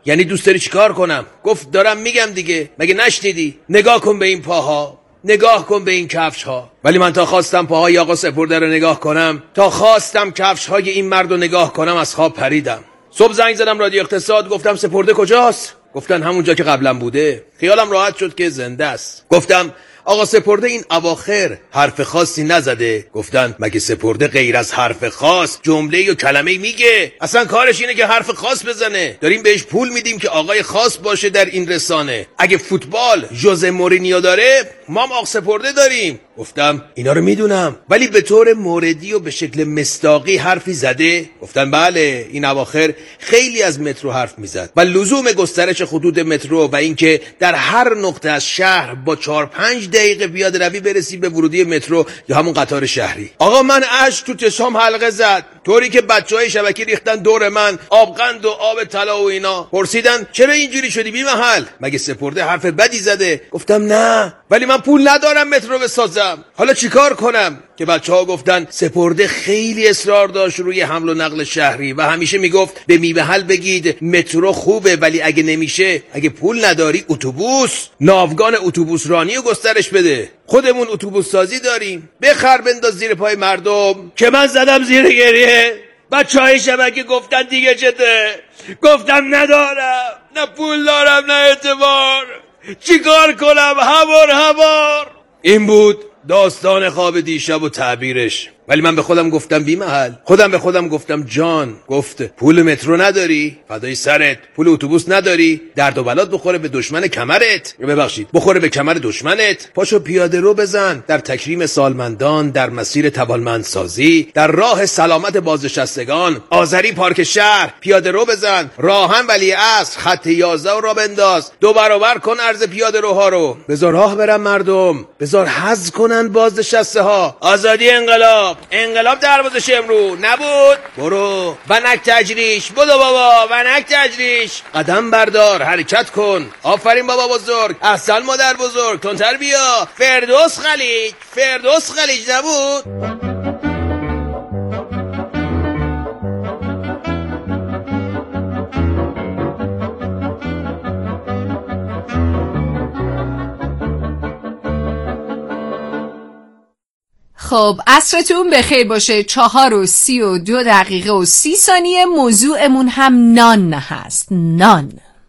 یعنی دوست داری چیکار کنم؟ گفت دارم میگم دیگه، مگه نشنیدی؟ نگاه کن به این پاها، نگاه کن به این کفش ها. ولی من تا خواستم پاهای آقا سپرده رو نگاه کنم، تا خواستم کفش های این مرد رو نگاه کنم، از خواب پریدم. صبح زنگ زدم رادیو اقتصاد، گفتم سپرده کجاست؟ گفتن همونجا که قبلا بوده. خیالم راحت شد که زنده است. گفتم آقا سپرده این اواخر حرف خاصی نزده. گفتن مگه سپرده غیر از حرف خاص جمله و کلمه میگه؟ اصلا کارش اینه که حرف خاص بزنه. داریم بهش پول میدیم که آقای خاص باشه در این رسانه. اگه فوتبال ژوزه مورینیو داره، ما هم آقا سپرده داریم. گفتم اینا رو میدونم، ولی به طور موردی و به شکل مصداقی حرفی زده؟ گفتن بله، این اواخر خیلی از مترو حرف میزد و لزوم گسترش خطوط مترو و اینکه در هر نقطه از شهر با 4-5 دقیقه پیاده روی برسی به ورودی مترو یا همون قطار شهری. آقا من اشک تو چشام حلقه زد، طوری که بچهای شبکی ریختن دور من، آبقند و آب طلا و اینا. پرسیدن چرا اینجوری شدی بی محل؟ مگه سپرده حرف بدی زده؟ گفتم نه، ولی من پول ندارم مترو بسازم. حالا چیکار کنم؟ که بچه‌ها گفتن سپرده خیلی اصرار داشت روی حمل و نقل شهری و همیشه میگفت به میوه‌حل بگید مترو خوبه، ولی اگه نمیشه، اگه پول نداری، اتوبوس، ناوگان اتوبوس رانی رو گسترش بده. خودمون اتوبوس سازی داریم، بخر بنداز زیر پای مردم. که من زدم زیر گریه. بچه‌های شبکه گفتن دیگه چته؟ گفتم ندارم، نه پول دارم، نه اعتبار. چیکار کنم؟ هوار. این بود داستان خواب دیشب و تعبیرش. ولی من به خودم گفتم بی محل. خودم به خودم گفتم جان، گفت پول مترو نداری؟ فدای سرت. پول اتوبوس نداری؟ درد و بلات بخوره به دشمن کمرت. ببخشید، بخوره به کمر دشمنت. پاشو پیاده رو بزن در تکریم سالمندان، در مسیر توانمندسازی، در راه سلامت بازنشستگان. آذری پارک شهر پیاده رو بزن. راهن ولیعصر خط 11 رو بنداز. 2 برابر کن عرض پیاده روها رو. بذار راه برن مردم، بذار حظ کنن بازنشسته ها. آزادی انقلاب دروازه شمرو نبود. برو ونک تجریش، بدو بابا ونک تجریش. قدم بردار، حرکت کن. آفرین بابا بزرگ، احسن مادر بزرگ، تندتر بیا. فردوس خلیج نبود. خب عصرتون بخیر باشه. 4:32 موضوعمون هم نان هست. نان.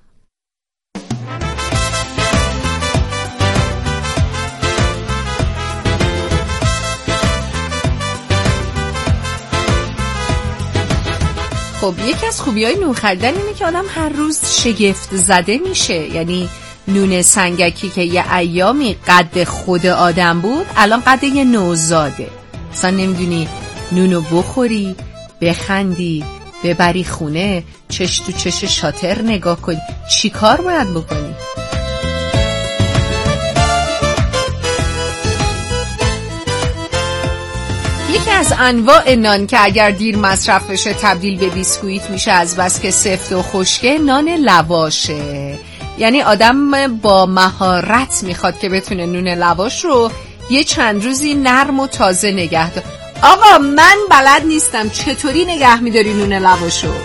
خب یکی از خوبی‌های نون خریدن اینه که آدم هر روز شگفت زده میشه. یعنی نون سنگکی که یه ایامی قد خود آدم بود، الان قد یه نوزاده. اصلا نمیدونی نونو بخوری، بخندی، ببری خونه، چش تو چش شاتر نگاه کنی. چی کار باید بکنی؟ یکی از انواع نان که اگر دیر مصرف بشه تبدیل به بیسکویت میشه از بس که سفت و خشکه، نان لواشه. یعنی آدم با مهارت میخواد که بتونه نون لواش رو یه چند روزی نرم و تازه نگه داره. آقا من بلد نیستم، چطوری نگه میداری نون لواش رو؟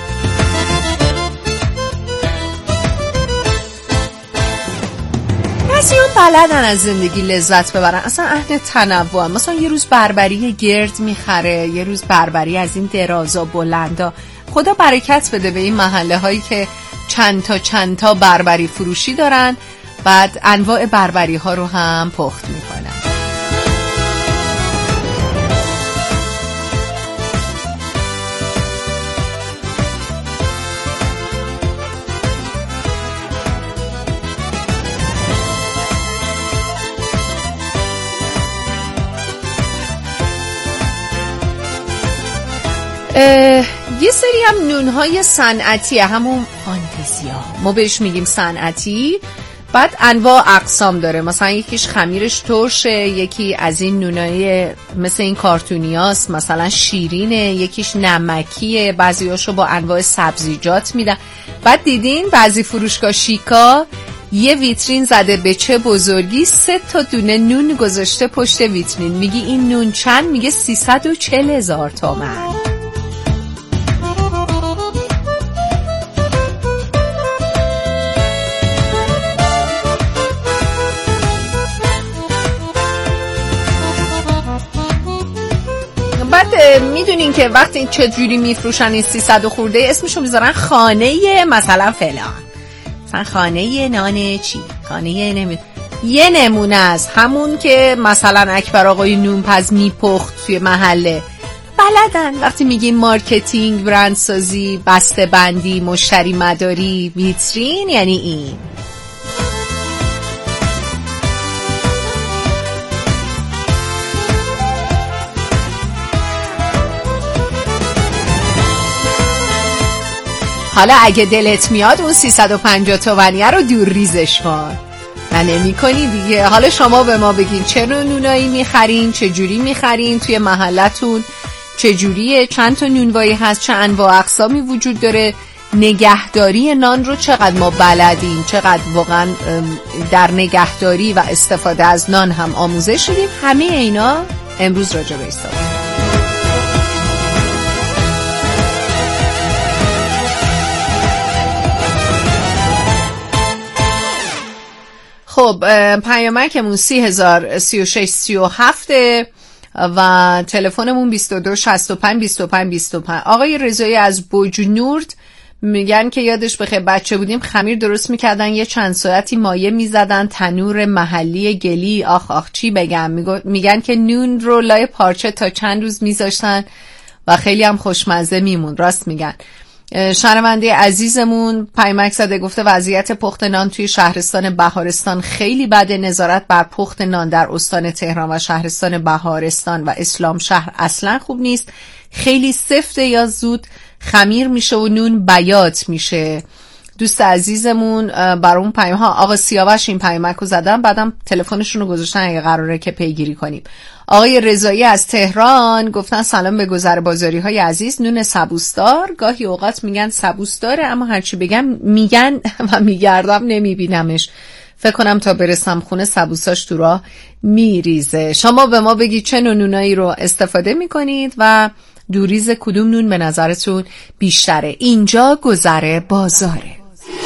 بعضی‌ها بلدن از زندگی لذت ببرن، اصلا اهل تنوع. مثلا یه روز بربری گرد میخره، یه روز بربری از این درازا بلندا. خدا برکت بده به این محله هایی که چند تا بربری فروشی دارن، بعد انواع بربری ها رو هم پخت میکنن. یه سری هم نونهای صنعتی، همون فانتزیا، ما بهش میگیم صنعتی. بعد انواع اقسام داره، مثلا یکیش خمیرش ترشه، یکی از این نونای مثل این کارتونیاست، مثلا شیرینه، یکیش نمکیه، بعضیاشو با انواع سبزیجات میدن. بعد دیدین بعضی فروشگاه شیکا یه ویترین زده به چه بزرگی، 3 دونه نون گذاشته پشت ویترین. میگی این نون چند؟ میگه 340,000 تومان. میدونین که وقتی چجوری میفروشن این 300 خورده اسمشو میذارن خانه مثلا فلان، مثلا خانه نان چی، خانه یه نمونه است همون که مثلا اکبر آقای نونپز میپخت توی محله. بلدن وقتی میگیم مارکتینگ، برندسازی، بسته بندی، مشتری مداری، ویترین، یعنی این. حالا اگه دلت میاد اون 350 تومانیه رو دور ریزش کن و نمی کنی دیگه. حالا شما به ما بگین چه نونایی میخرین، چه جوری میخرین، توی محلتون چه جوریه، چند تا نونوایی هست، چه انواع اقسامی وجود داره، نگهداری نان رو چقدر ما بلدیم، چقدر واقعا در نگهداری و استفاده از نان هم آموزش شدیم. همه اینا امروز راجع بهش صحبت. خب پیامکمون 30,036,37 و تلفنمون 22652525. آقای رضایی از بوجنورد میگن که یادش بخیر بچه بودیم خمیر درست میکردن، یه چند ساعتی مایه میزدن، تنور محلی گلی. آخ چی بگم، میگن که نون رو لای پارچه تا چند روز میذاشتن و خیلی هم خوشمزه میمون. راست میگن. شنونده عزیزمون پیامک زده گفته وضعیت پخت نان توی شهرستان بهارستان خیلی بده. نظارت بر پخت نان در استان تهران و شهرستان بهارستان و اسلام شهر اصلا خوب نیست. خیلی سفته یا زود خمیر میشه و نون بیات میشه. دوست عزیزمون برامون پیام ها آقا سیاوش این پیامک رو زدن، بعدم تلفنشون رو گذاشتن اگه قراره که پیگیری کنیم. آقای رضایی از تهران گفتن سلام به گذر بازاری های عزیز. نون سبوسدار، گاهی اوقات میگن سبوسداره اما هرچی بگم میگن و میگردم نمیبینمش. فکر کنم تا برسم خونه سبوساش تو راه میریزه. شما به ما بگید چه نونایی رو استفاده میکنید و دوریز کدوم نون به نظرتون بیشتره. اینجا گذر بازاره.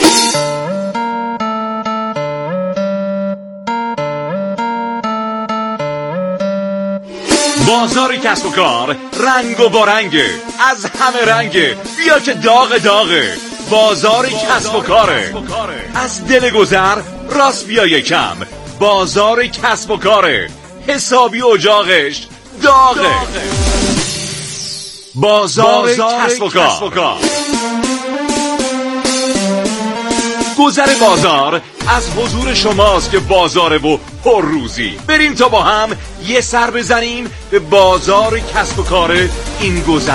بازار کسب و کار رنگ و بارنگه، از همه رنگه، بیا که داغ داغه. بازار کسب و کاره، از دل گذر راست بیا یکم. بازار کسب و کاره، حسابی اجاقش داغه. بازار کسب و کار. گذر بازار از حضور شماست که بازاره و پر روزی. بریم تا با هم یه سر بزنیم به بازار کسب و کار این گذر.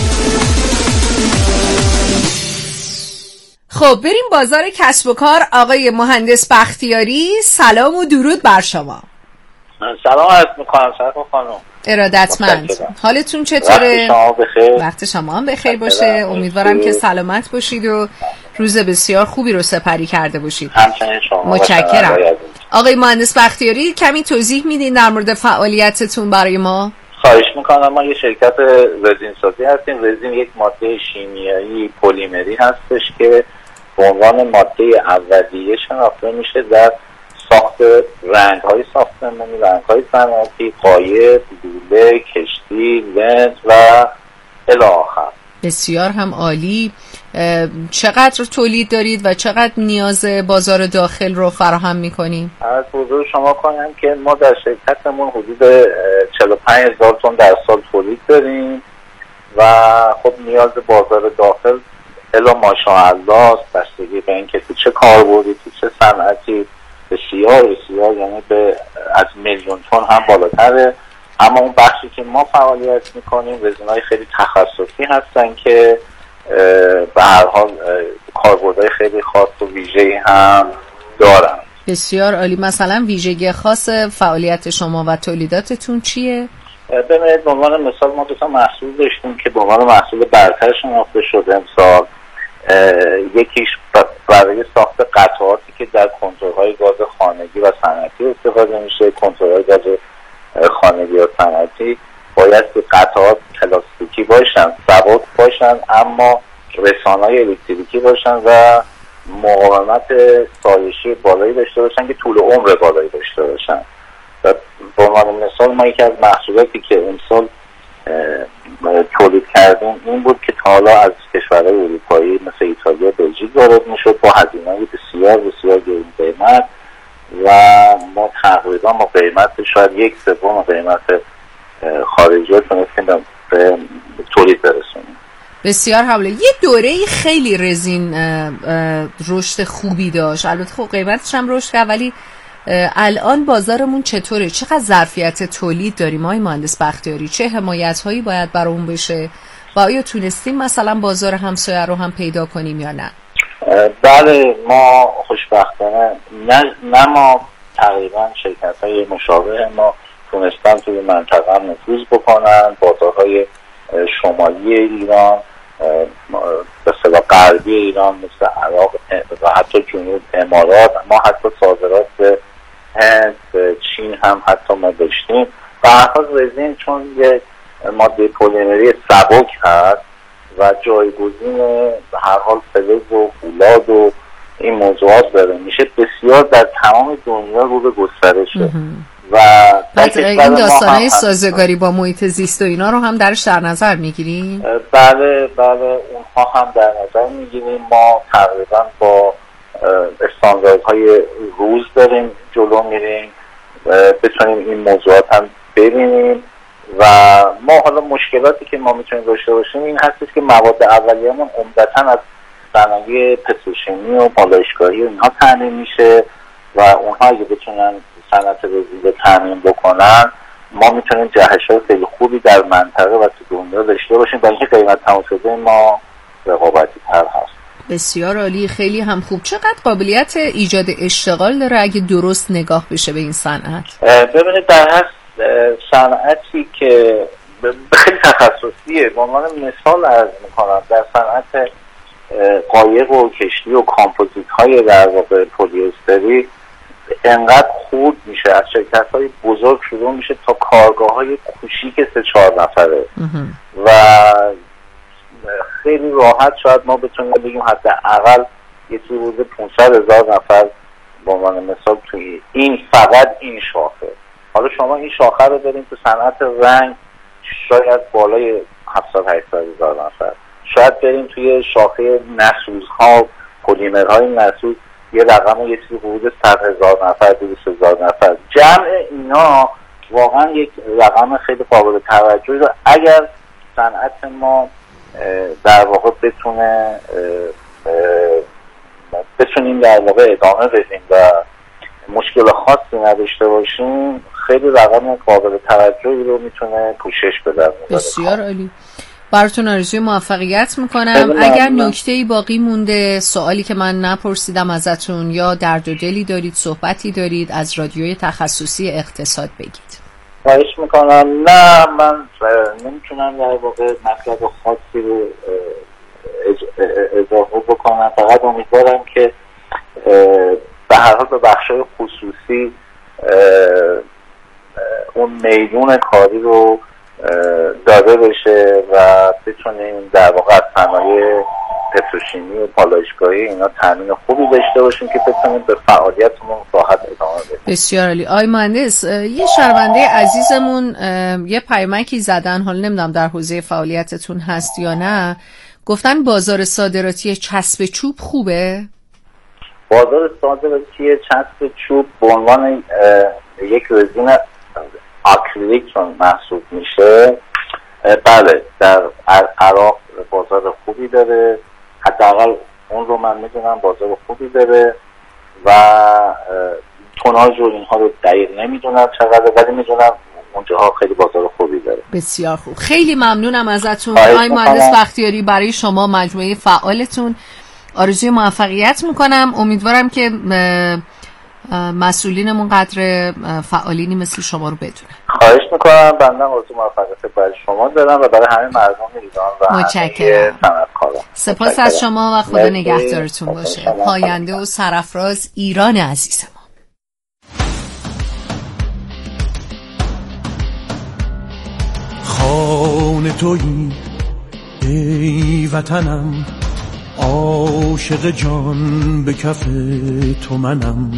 خب بریم بازار کسب و کار. آقای مهندس بختیاری سلام و درود بر شما. سلام عرض میکنم خانم. ارادتمند. حالتون چطوره؟ وقت شما بخیر. وقت شما هم بخیر باشه. امیدوارم که سلامت باشید و روز بسیار خوبی رو سپری کرده باشید. همچنین شما. متشکرم. آقای مهندس بختیاری کمی توضیح میدین در مورد فعالیتتون برای ما؟ خواهش میکنم. ما یه شرکت رزین سازی هستیم. رزین یک ماده شیمیایی پلیمری هستش که به عنوان ماده اولیه شناخته میشه در ساخت رنگ‌های ساختمانی، رنگ‌های صنعتی، قایق، لوله، کشتی، لنز و الی آخر. بسیار هم عالی. چقدر تولید دارید و چقدر نیاز بازار داخل رو فراهم می‌کنیم؟ از حضور شما کنم که ما در شرکتمون حدود 45,000 تن در سال تولید داریم و خب نیاز بازار داخل الا ماشاءالله است، بستگی به اینکه تو چه کاربردی، تو چه صنعتی بسیار یعنی به از 1,000,000 تن هم بالاتره. اما اون بخشی که ما فعالیت میکنیم رزین‌های خیلی تخصصی هستن که به هر حال کاربردهای خیلی خاص و ویژه‌ای هم دارن. بسیار عالی. مثلا ویژگی خاص فعالیت شما و تولیداتتون چیه؟ ببینید به عنوان مثال ما 2 تا محصول داشتیم که به عنوان محصول برتر شناخته شده امسال. یکیش برای ساخت قطعاتی که در کنتورهای گاز خانگی و صنعتی استفاده میشه. کنتورهای گاز خانگی و صنعتی باید که قطعات پلاستیکی باشن، سبک باشن، اما رسانه‌های الکتریکی باشن و مقاومت سایشی بالایی داشته باشن که طول عمر بالایی داشته باشن. و به عنوان مثال ما یکی از محصولاتی که امسال تولید کردیم این بود که تا حالا از کشورهای اروپایی مثل ایتالیا، بلژیک وارد میشد با هزینه‌های بسیار بسیار گران قیمت و ما تقریبا با قیمت شاید 1/3 قیمت خارجی تونستیم به تولید برسونیم. بسیار حاله. یه دوره خیلی رزین رشد خوبی داشت، البته خب قیمتش هم رشد کرد، ولی الان بازارمون چطوره؟ چقدر ظرفیت تولید داریم آقای مهندس بختیاری؟ چه حمایت هایی باید برای اون بشه و آیا تونستیم مثلا بازار همسایه رو هم پیدا کنیم یا نه؟ بله، ما خوشبختانه نه ما تقریبا شرکت های مشابه ما تونستن توی منطقه هم نفوذ بکنن. بازارهای شمالی ایران، به اصطلاح غربی ایران مثل عراق و حتی جنوب امارات، ما حتی صادرات به هند، چین هم حتی ما داشتیم. و هر حال رزین چون یه ماده پلیمری سبک هست و جایگزین به هر حال فلز و فولاد و این موضوعات داره میشه، بسیار در تمام دنیا رو به گسترشه و این داستانهای سازگاری با محیط زیست و اینا رو هم درش در نظر میگیریم؟ بله اونها هم در نظر میگیریم. ما تقریبا با استانداردهای روز داریم جلو میریم بتونیم این موضوعات هم ببینیم و ما حالا مشکلاتی که ما میتونیم داشته باشیم این هستش که مواد اولیه‌مون عمدتاً از صنایع پتروشیمی و پالایشگاهی و اینها تامین میشه و اونها اگه بتونن صنعت رزین رو تامین بکنن ما میتونیم جهش‌های خیلی خوبی در منطقه و تو دنیا داشته باشیم و اینکه قیمت تمام شده ما رقابتی تر هست. بسیار عالی، خیلی هم خوب. چقدر قابلیت ایجاد اشتغال داره اگه درست نگاه بشه به این صنعت؟ ببینید در هر صنعتی که خیلی تخصصیه، به عنوان مثال عرض میکنم در صنعت قایق و کشتی و کامپوزیت های در واقع پلی استری انقدر خورد میشه، از شرکت های بزرگ شروع میشه تا کارگاه های کوچیک 3-4 نفره و خیلی راحت شاید ما بتونیم بگیم حداقل یه چیزی بوده 500,000 نفر به عنوان مثال توی این فقط این شاخه. حالا شما این شاخه رو داریم تو صنعت رنگ شاید بالای 700,000-800,000 نفر، شاید بریم توی شاخه نسوزها پلیمرهای نسوز یه رقم یه چیزی حدود 100,000 نفر 200,000 نفر. جمع اینا واقعا یک رقم خیلی قابل توجهی رو اگر صنعت ما در واقع بتونیم در واقع ادامه بدیم و مشکل خاصی نداشته باشیم خیلی رقم قابل توجهی رو میتونه پوشش بده. بسیار عالی، براتون آرزوی موفقیت میکنم. اگر نکته‌ای باقی مونده، سوالی که من نپرسیدم ازتون یا درد و دلی دارید، صحبتی دارید، از رادیوی تخصصی اقتصاد بگید. خواهش میکنم. نه من نمیتونم در واقع مطلب خاصی رو اضافه بکنم، فقط امیدوارم که به هر حال به بخشای خصوصی اون میدون کاری رو داده بشه و بتونیم در واقع از صنایع پتروشیمی و پالایشگاهی اینا تامین خوبی داشته باشیم که بتونیم به فعالیتمون راحت ادامه بدیم. بسیار عالی. آقای مهندس، یه شنونده عزیزمون یه پیامکی زدن، حالا نمیدونم در حوزه فعالیتتون هست یا نه، گفتن بازار صادراتی چسب چوب خوبه؟ بازار صادراتی چسب چوب به عنوان یک رزین آکریلیک چون محسوب میشه، بله در عراق بازار خوبی داره، حداقل اون رو من میدونم بازار خوبی داره و توناژ و اینها رو دقیق نمیدونم چقدر، ولی میدونم اونجاها خیلی بازار خوبی داره. بسیار خوب، خیلی ممنونم ازتون آقای مهندس بختیاری. برای شما مجموعه فعالتون آرزوی موفقیت میکنم. امیدوارم که مسئولینمون قدر فعالینی مثل شما رو بدونن. خواهش میکنم. بنده آرزوی موفقیت برای شما دارم و برای همه مردم ایران و متشکرم. صنعتکاران. سپاس از شما و خدا نگهدارتون باشه. پاینده و سرافراز ایران عزیز ما. خانه تویی ای وطنم، عاشق جان به کف تو منم،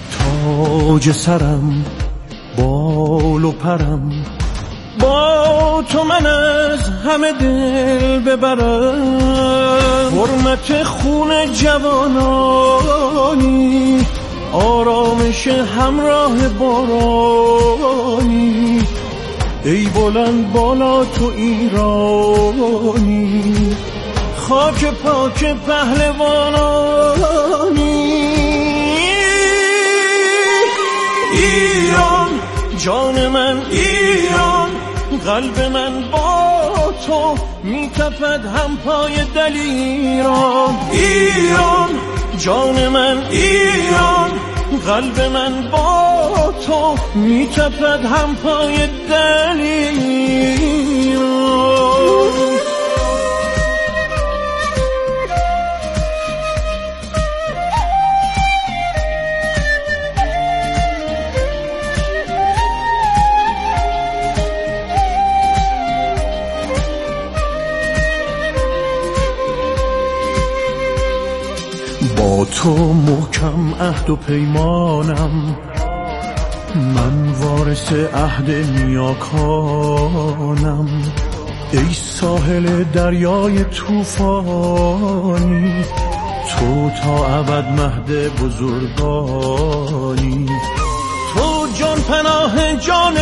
تاج سرم بال و پرم با با تو من از همه دل ببرم، حرمت خون جوانانی، آرامش همراه بارانی، ای بلند بالا تو ایرانی، خاک پاک پهلوانانی. ایران جان من، ایران قلب من با تو میتپد هم پای دلیران. ایران جان من، ایران قلب من با تو میتپد هم پای دلیران. با تو محکم عهد و پیمانم، من وارث عهد نیاکانم. ای ساحل دریای طوفانی، تو تا ابد مهد بزرگانی. تو جان پناه جان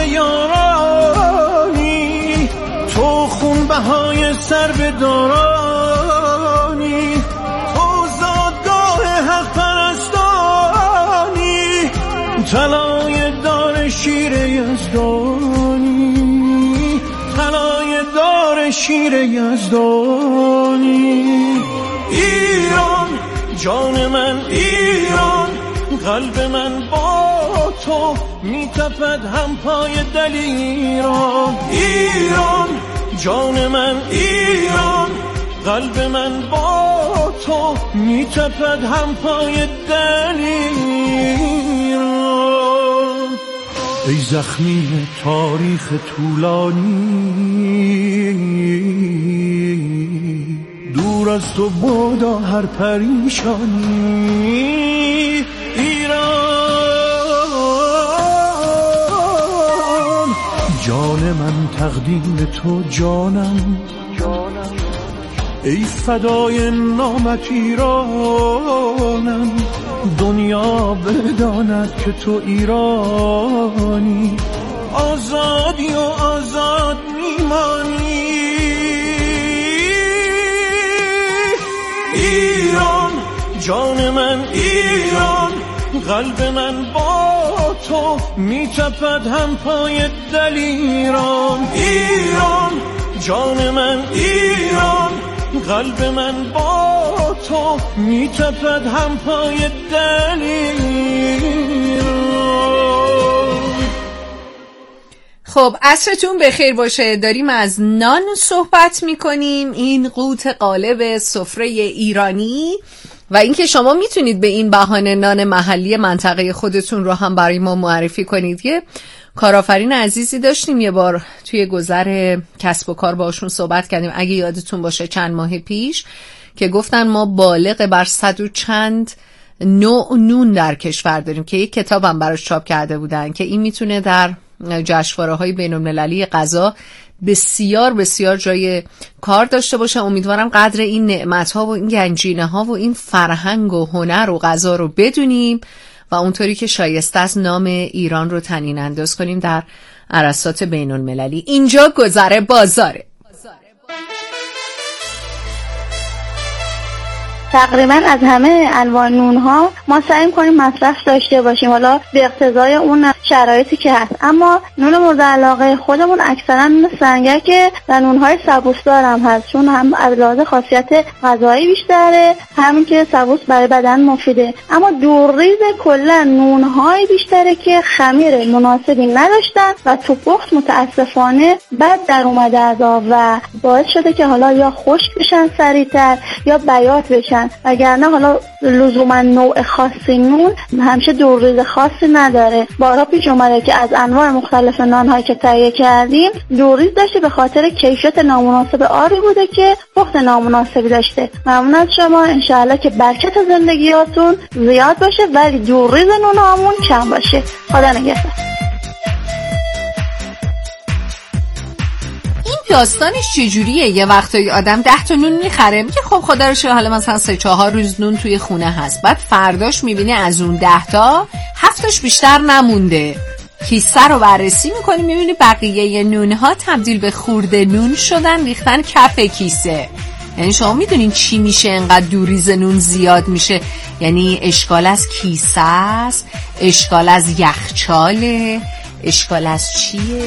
یارانی، تو خون بهای سر به دارانی، حق پرستانی، طلای دار شیر یزدانی، طلای دار شیر یزدانی. ایران جان من، ایران قلب من با تو میتپد هم پای دلیران. ایران جان من، ایران قلب من با تو میتپد هم پای دلیران. ای زخمی تاریخ طولانی، دور از تو بادا هر پریشانی. ایران جان من تقدیم به تو جانم، ای فدای نامت ایرانم. دنیا بداند که تو ایرانی، آزادی و آزاد میمانی. ایران جان من، ایران قلب من با تو میتپد هم پای دلیران. ایران جان من، ایران قلب من با تو میتپد هم پای دلیران. خب عصرتون بخیر باشه. داریم از نان صحبت میکنیم، این قوت غالب سفره ایرانی، و اینکه شما میتونید به این بهانه نان محلی منطقه خودتون رو هم برای ما معرفی کنید. یه کارآفرین عزیزی داشتیم یه بار توی گذر کسب و کار باشون صحبت کردیم، اگه یادتون باشه چند ماه پیش، که گفتن ما بالغ بر 100 و چند نوع نون در کشور داریم که یک کتاب هم براش چاپ کرده بودن که این میتونه در جشنواره‌های بین‌المللی غذا بسیار بسیار جای کار داشته باشه. امیدوارم قدر این نعمت‌ها و این گنجینه‌ها و این فرهنگ و هنر و غذا رو بدونیم و اونطوری که شایسته از نام ایران رو طنین انداز کنیم در عرصات بین‌المللی. اینجا گذر بازاره. تقریبا از همه انواع نونها ما سعی کنیم مصرف داشته باشیم، حالا به اقتضای اون شرایطی که هست. اما نون مورد علاقه خودمون اکثرا نون سنگک و نونهای سبوسدار هم هست، چون هم از لحاظ خاصیت غذایی بیشتره، همین که سبوس برای بدن مفیده. اما دورریز کلا نونهای بیشتره که خمیر مناسبی نداشتن و تو پخت متاسفانه بد در اومده از آب و باعث شده که حالا یا خشک بشن سریعتر یا بیات بشن، وگرنه حالا لزوما نوع خاصی نون همیشه دورریز خاصی نداره. بارها پیش اومده که از انواع مختلف نان‌هایی که تهیه کردیم دورریز داشته به خاطر کیفیت نامناسب آبی بوده که پخت نامناسبی داشته. ممنون از شما، انشاءالله که برکت زندگیاتون زیاد باشه ولی دورریز نونامون کم باشه. خدا نگهدار. داستانش چجوریه؟ یه وقتایی آدم 10 تا نون میخره، میگه خب خدا رو شکر حالا مثلا 3-4 روز نون توی خونه هست، بعد فرداش میبینی از اون 10 تا 7 تاش بیشتر نمونده. کیسه رو بررسی میکنی میبینی بقیه نونها تبدیل به خورده نون شدن، ریختن کف کیسه. یعنی شما میدونین چی میشه انقدر دوریز نون زیاد میشه؟ یعنی اشکال از کیسه است، اشکال از یخچاله، اشکال از چیه؟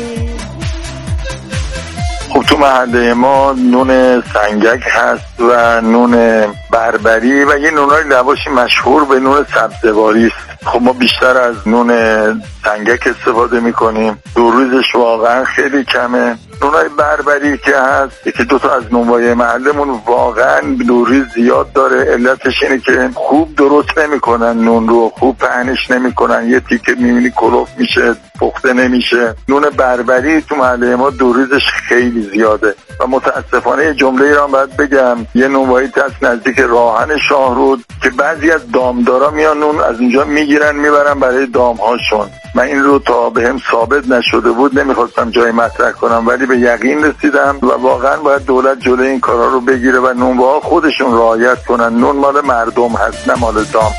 خب تو محله ما نون سنگک هست و نون بربری و یه نونای لواشی مشهور به نون سبزواری است. خب ما بیشتر از نون سنگک استفاده میکنیم. دوریزش واقعا خیلی کمه. نونای بربری که هست یکی 2 تا از نونوای محلمون واقعا دوریز زیاد داره. علتش اینه که خوب درست نمیکنن نون رو، خوب پهنش نمیکنن، یه تیکه میبینی کلوف میشه، پخته نمیشه. نون بربری تو محله ما دوریزش خیلی زیاده و متاسفانه یه جمله را باید بگم، یه نونوایی هست نزدیک راهن شاهرود که بعضی از دامدارا میان نون از اینجا میگیرن میبرن برای دامهاشون. من این رو تا بهم ثابت نشده بود نمیخواستم جای مطرح کنم، ولی به یقین رسیدم و واقعا باید دولت جلوی این کارا رو بگیره و نونواها خودشون رعایت کنن. نون مال مردم هست نه مال دام.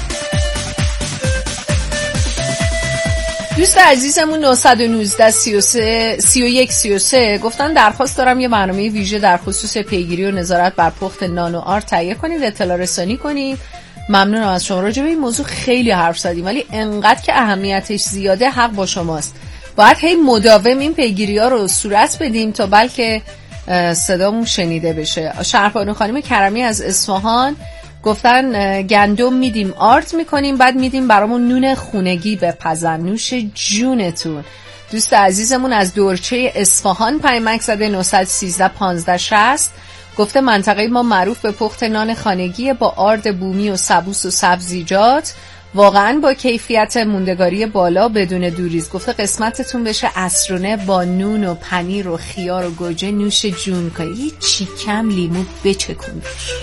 دوست عزیزمون 919 33 31 33 گفتن درخواست دارم یه برنامه ویژه در خصوص پیگیری و نظارت بر پخت نان و آرد تهیه کنید، اطلاع رسانی کنید. ممنونم از شما. راجع به این موضوع خیلی حرف زدیم ولی انقدر که اهمیتش زیاده حق با شماست. باید هی مداوم این پیگیری‌ها رو صورت بدیم تا بلکه صدامون شنیده بشه. شهربانو خانم کرمی از اصفهان گفتن گندم میدیم آرد میکنیم بعد میدیم برامون نون خونگی بپزن. نوش جونتون. دوست عزیزمون از دورچه اصفهان پیامک زده 913 1560 گفته منطقه ما معروف به پخت نان خانگی با آرد بومی و سبوس و سبزیجات، واقعا با کیفیت موندگاری بالا بدون دوریز. گفته قسمتتون بشه عصرونه با نون و پنیر و خیار و گوجه. نوش جون کنید. یه چیکم لیمو بچکون.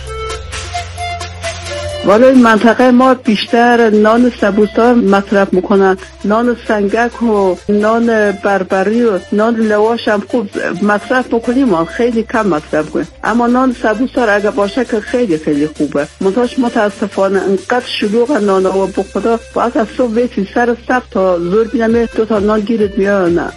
والا این منطقه ما بیشتر نان سبوس‌دار مصرف میکنن. نان سنگک و نان بربری و نان لواش هم خوب مصرف بکنیم، ما خیلی کم مصرف کنیم. اما نان سبوس‌دار اگه باشه که خیلی خیلی خوبه. منتهاش متاسفانه انقدر شلوغ نان و بخدا باید از صبح بیتی سر صف تا زور بینم 2 تا نان گیرت میاد. نه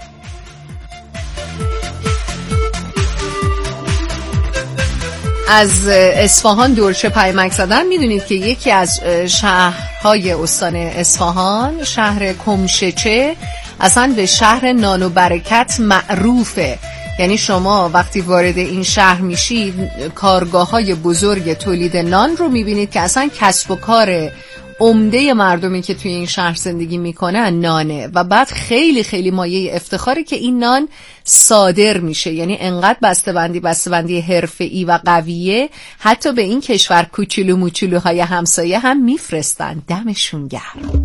از اصفهان دورچه پیامک زدن. میدونید که یکی از شهرهای استان اصفهان شهر کمشچه اصلا به شهر نان و برکت معروفه. یعنی شما وقتی وارد این شهر میشید کارگاه‌های بزرگ تولید نان رو میبینید که اصلا کسب و کار عمده مردمی که توی این شهر زندگی میکنن نانه و بعد خیلی خیلی مایه افتخاره که این نان صادر میشه. یعنی انقدر بسته‌بندی حرفه‌ای و قویه حتی به این کشور کوچولو موچولوهای همسایه هم میفرستن. دمشون گرم.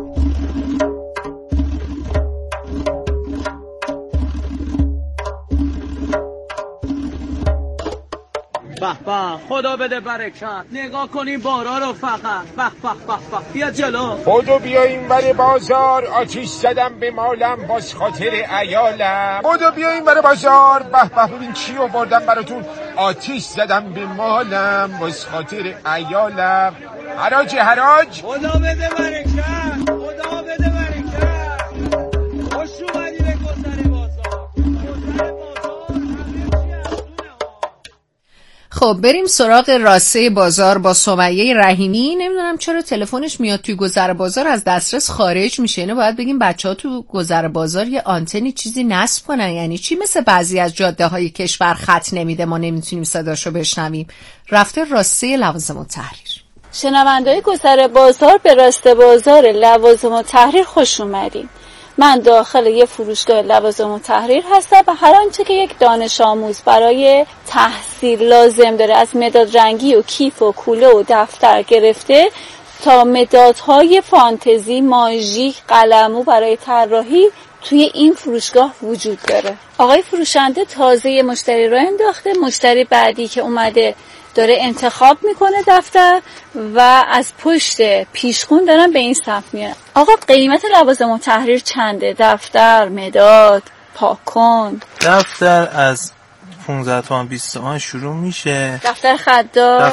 به به خدا بده برکت. نگاه کنیم بارا رو فقط. به به به به. بیا جلو. بودو بیاییم بر بازار، آتیش زدم به مالم باز خاطر عیالم. بودو بیاییم بر بازار، به به ببین چی آوردم براتون. آتیش زدم به مالم باز خاطر عیالم. حراج حراج. خدا بده برکت. خدا بده برکت. خوش اومدی به گذر بازار. خب بریم سراغ راسته بازار با سمیه رحیمی. نمیدونم چرا تلفنش میاد توی گذر بازار از دسترس خارج میشه. اینو باید بگیم بچه‌ها تو گذر بازار یه آنتنی چیزی نصب کنن. یعنی چی؟ مثل بعضی از جاده‌های کشور خط نمیده ما نمیتونیم صداشو بشنویم. رفته راسته لوازم التحریر. شنونده‌های گذر بازار به راسته بازار لوازم التحریر خوش اومدین. من داخل یه فروشگاه لوازم التحریر هستم و هر آنچه که یک دانش آموز برای تحصیل لازم داره از مداد رنگی و کیف و کوله و دفتر گرفته تا مدادهای فانتزی، ماژیک، قلمو برای طراحی توی این فروشگاه وجود داره. آقای فروشنده تازه مشتری رو انداخته. مشتری بعدی که اومده داره انتخاب میکنه دفتر و از پشت پیشخون دارن به این صف میان. آقا قیمت لوازم التحریر چنده؟ دفتر، مداد؟ پاکن. دفتر از 15 تومن 20 تومن شروع میشه. دفتر خطدار،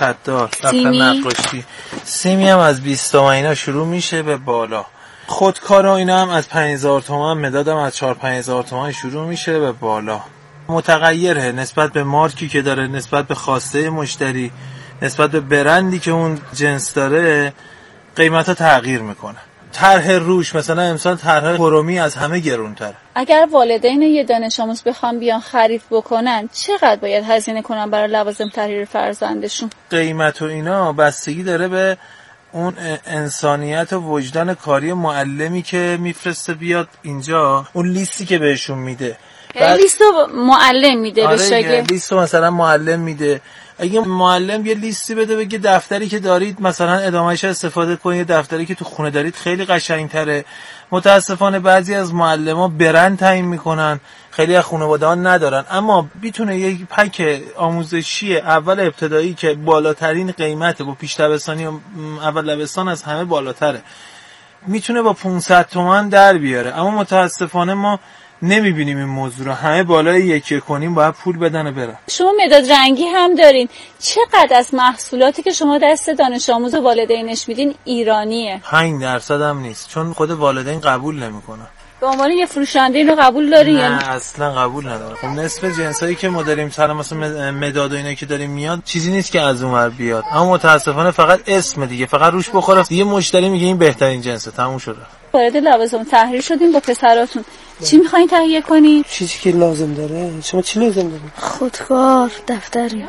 دفتر نقاشی، سیمی هم از 20 تومن اینا شروع میشه به بالا. خودکار و اینا هم از 5000 تومن، مداد هم از 4-5000 تومن شروع میشه به بالا. متغیره نسبت به مارکی که داره، نسبت به خواسته مشتری، نسبت به برندی که اون جنس داره، قیمتا تغییر میکنه. طرح روش مثلا امسال طرح کرومی از همه گرونتره. اگر والدین یه دانش آموز بخوام بیان خرید بکنن چقدر باید هزینه کنن برای لوازم تحریر فرزندشون؟ قیمت و اینا بستگی داره به اون انسانیت و وجدان کاری معلمی که میفرسته بیاد اینجا، اون لیستی که بهشون میده. لیستو معلم میده به شاگرد. لیستو مثلا معلم میده. اگه معلم یه لیستی بده بگه دفتری که دارید مثلا ادامهش استفاده کنید، دفتری که تو خونه دارید خیلی قشنگتره. متاسفانه بعضی از معلما برند تعیین میکنن، خیلی از خانواده‌ها ندارن، اما میتونه یک پک آموزشی اول ابتدایی که بالاترین قیمته، با پیش دبستانی و اول دبستان از همه بالاتره، میتونه با 500 تومن در بیاره. اما متاسفانه ما نمیبینیم این موضوع رو. همه بالای یکی کنیم باید پول بدن و برن. شما مداد رنگی هم دارین. چقدر از محصولاتی که شما دست دانش آموز و والدینش میدین ایرانیه؟ 5% هم نیست، چون خود والدین قبول نمیکنن. به عنوان یه فروشنده اینو قبول دارین؟ نه اصلا قبول نداره. خب نصف جنسایی که ما داریم مثلا مداد و اینا که داریم میاد چیزی نیست که از اونور بیاد، اما متاسفانه فقط اسم دیگه، فقط روش بخوره یه مشتری میگه این بهترین جنسه، تموم شده. وارد لوازم تحریر شدیم با پسراتون. چی میخواین تهیه کنید؟ چیزی که لازم داره. شما چی لازم دارید؟ خودکار، دفتری.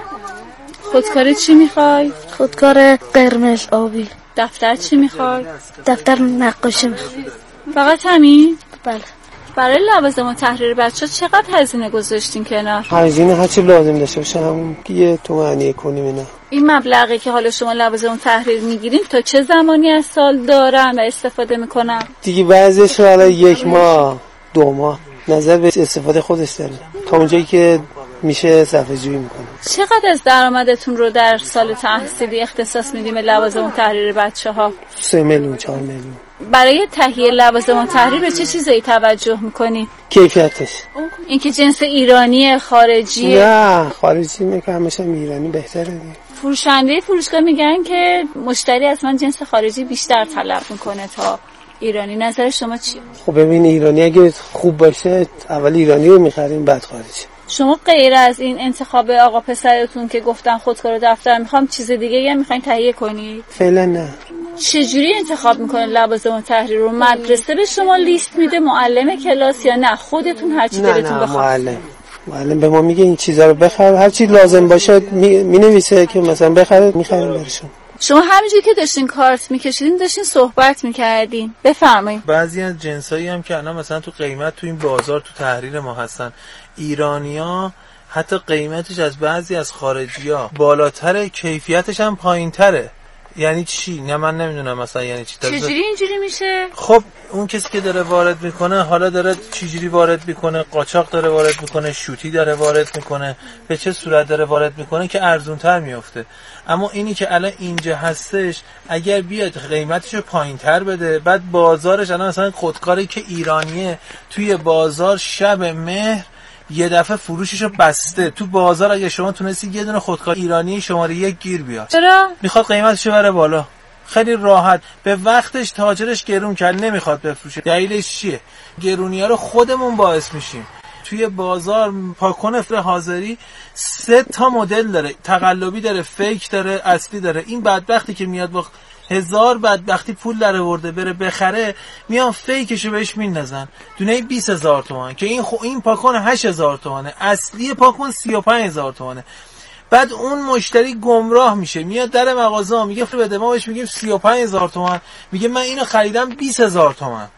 خودکار چی میخوای؟ خودکار قرمز آبی. دفتر چی میخوای؟ دفتر نقاشی میخوام. فقط همین؟ بله. برای لوازم تحریر بچه‌ها چقدر هزینه گذاشتین کنار؟ هزینه هرچی لازم داشته باشه همون 1 تومن کنیم اینا. این مبلغی که حالا شما لوازم تحریر میگیرین تا چه زمانی از سال دارن و استفاده میکنن؟ دیگه بعضیش حالا 1 ماه 2 ماه نظر به استفاده خودش داره، تا اونجایی که میشه صرفه جویی میکنه. چقدر از درآمدتون رو در سال تحصیلی اختصاص میدیم به لوازم تحریر بچه‌ها؟ 3 میلیون 4 میلیون. برای تهیه لوازم تحریر به چه چیزایی توجه میکنی؟ کیفیتش. اینکه جنس ایرانی خارجی؟ نه خارجی میگه همیشه ایرانی بهتره دیگه. فروشنده فروشگاه میگن که مشتری از من جنس خارجی بیشتر طلب میکنه تا ایرانی. نظر شما چیه؟ خب ببین ایرانی اگه خوب باشه اول ایرانی رو میخریم بعد خارجی. شما غیر از این انتخاب آقا پسرتون که گفتن خودکار و دفتر میخوام چیز دیگه هم میخواین تهیه کنید؟ فعلا نه. چجوری انتخاب میکنین لوازم تحریر رو؟ مدرسه به شما لیست میده، معلم کلاس، یا نه خودتون هر چی دلتون بخواد؟ معلم به ما میگه این چیزا رو بخر، هر چی لازم باشه مینویسه که مثلا بخره میخریم برشون. شما همینجوری که داشتین کارت میکشیدین داشتین صحبت میکردین، بفرمایید. بعضی از جنسایی هم که الان مثلا تو قیمت تو این بازار تو تحریر ما هستن، ایرانی‌ها حتی قیمتش از بعضی از خارجی‌ها بالاتره، کیفیتش هم پایین‌تره. یعنی چی؟ نه من نمیدونم مثلا یعنی چی. چجوری اینجوری میشه؟ خب اون کسی که داره وارد میکنه حالا داره چجوری وارد میکنه، قاچاق داره وارد میکنه، شوتی داره وارد میکنه، به چه صورت داره وارد میکنه که ارزونتر میفته. اما اینی که الان اینجا هستش اگر بیاد قیمتشو پایینتر بده، بعد بازارش الان مثلا خودکاری که ایرانیه توی بازار شب مهر یه دفعه فروششو بسته تو بازار، اگه شما تونستی یه دونه خودکار ایرانی شماره 1 گیر بیاد، چرا؟ میخواد قیمتشو بره بالا. خیلی راحت به وقتش تاجرش گرون کرد، نمیخواد بفروشه. دلیلش چیه؟ گرونی‌ها رو خودمون باعث میشیم. توی بازار پاکن فر حاضری 3 تا مدل داره، تقلبی داره، فیک داره، اصلی داره. این بدبختی که میاد با 1000 بدبختی پول در آورده بره بخره، میان فیکشو بهش میندازن دونه 20000 تومان که این پاکن 8000 تومانه، اصلی پاکن 35000 تومانه. بعد اون مشتری گمراه میشه، میاد در مغازه میگه بده، ما بهش میگیم 35000 تومان، میگه من اینو خریدم 20000 تومان.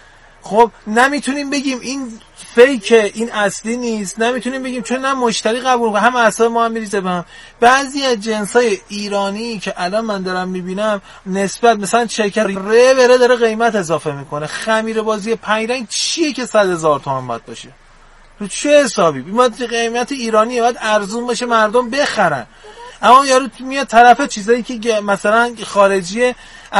خب نمیتونیم بگیم این فیکه، این اصلی نیست، نمیتونیم بگیم چون نه مشتری قبول کنه، هم اعصاب ما هم میریزه به هم. بعضی از جنسای ایرانی که الان من دارم میبینم نسبت مثلا شکر بره داره قیمت اضافه میکنه. خمیر بازی 5 رنگ چیه که 100,000 تومان باید باشه؟ رو چه حسابی؟ بیمات قیمت ایرانی باید ارزون باشه مردم بخرن. اما یارو میاد طرف چیزایی که مثلا خارجیه